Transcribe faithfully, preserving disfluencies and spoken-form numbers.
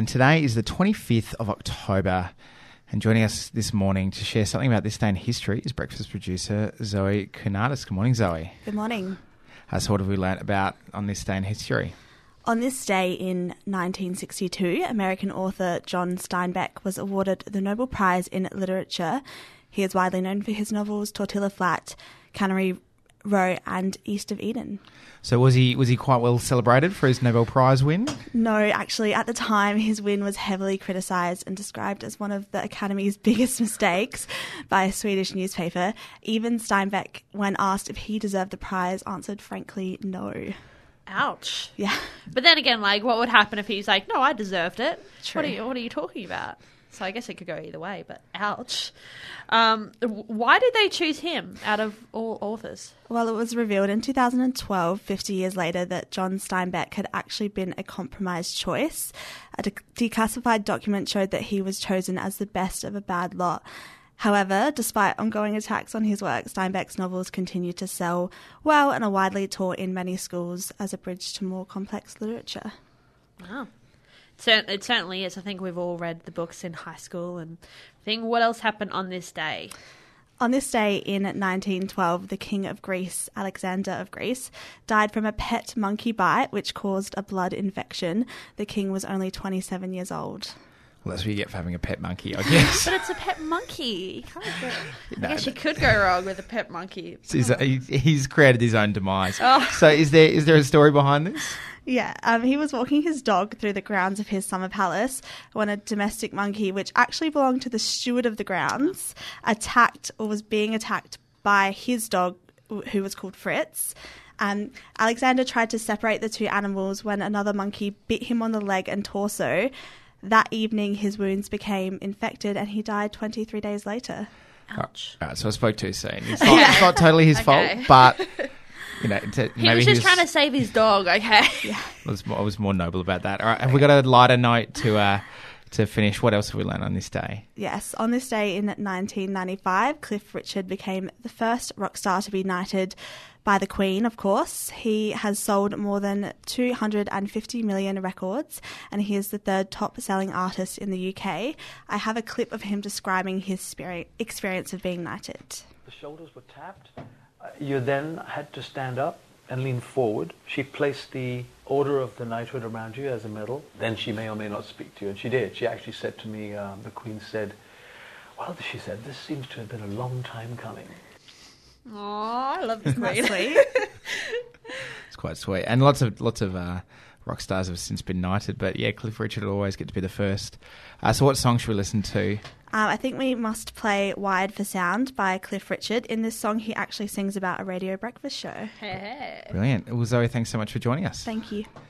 And today is the twenty-fifth of October. And joining us this morning to share something about this day in history is breakfast producer Zoe Kunadis. Good morning, Zoe. Good morning. Uh, so what have we learnt about on this day in history? On this day in nineteen sixty-two, American author John Steinbeck was awarded the Nobel Prize in Literature. He is widely known for his novels Tortilla Flat, Cannery Row and East of Eden. So was he was he quite well celebrated for his Nobel Prize win? No, actually, at the time, his win was heavily criticised and described as one of the Academy's biggest mistakes by a Swedish newspaper. Even Steinbeck, when asked if he deserved the prize, answered frankly no. Ouch. Yeah. But then again, like, what would happen if he's like, no, I deserved it? True. What are you, what are you talking about? So I guess it could go either way, but ouch. Um, why did they choose him out of all authors? Well, it was revealed in two thousand twelve, fifty years later, that John Steinbeck had actually been a compromised choice. A de- declassified document showed that he was chosen as the best of a bad lot. However, despite ongoing attacks on his work, Steinbeck's novels continue to sell well and are widely taught in many schools as a bridge to more complex literature. Wow. It certainly is. I think we've all read the books in high school and think what else happened on this day? On this day in nineteen twelve, the King of Greece, Alexander of Greece, died from a pet monkey bite which caused a blood infection. The king was only twenty-seven years old. Well, that's what you get for having a pet monkey, I guess. But it's a pet monkey. You can't go. No, I guess no. you could go wrong with a pet monkey. He's, he, he's created his own demise. Oh. So is there is there a story behind this? Yeah, um, he was walking his dog through the grounds of his summer palace when a domestic monkey, which actually belonged to the steward of the grounds, attacked or was being attacked by his dog, who was called Fritz. Um, Alexander tried to separate the two animals when another monkey bit him on the leg and torso. That evening, his wounds became infected and he died twenty-three days later. Ouch. All right, so I spoke too soon. It's not, it's not totally his Okay. fault, but you know, to, He maybe was just he was, trying to save his dog, okay? Yeah. I was, more, I was more noble about that. All right, have we got a lighter note to uh, to finish? What else have we learned on this day? Yes, on this day in nineteen ninety-five, Cliff Richard became the first rock star to be knighted by the Queen, of course. He has sold more than two hundred fifty million records, and he is the third top-selling artist in the U K. I have a clip of him describing his spiri- experience of being knighted. The shoulders were tapped. Uh, You then had to stand up and lean forward. She placed the order of the knighthood around you as a medal. Then she may or may not speak to you, and she did. She actually said to me, um, the Queen said, well, she said, this seems to have been a long time coming. Oh, I love the Queen. That's sweet. It's quite sweet, and lots of lots of uh, rock stars have since been knighted. But yeah, Cliff Richard will always get to be the first. Uh, so, what song should we listen to? Um, I think we must play Wired for Sound by Cliff Richard. In this song, he actually sings about a radio breakfast show. Hey, hey. Brilliant. Well, Zoe, thanks so much for joining us. Thank you.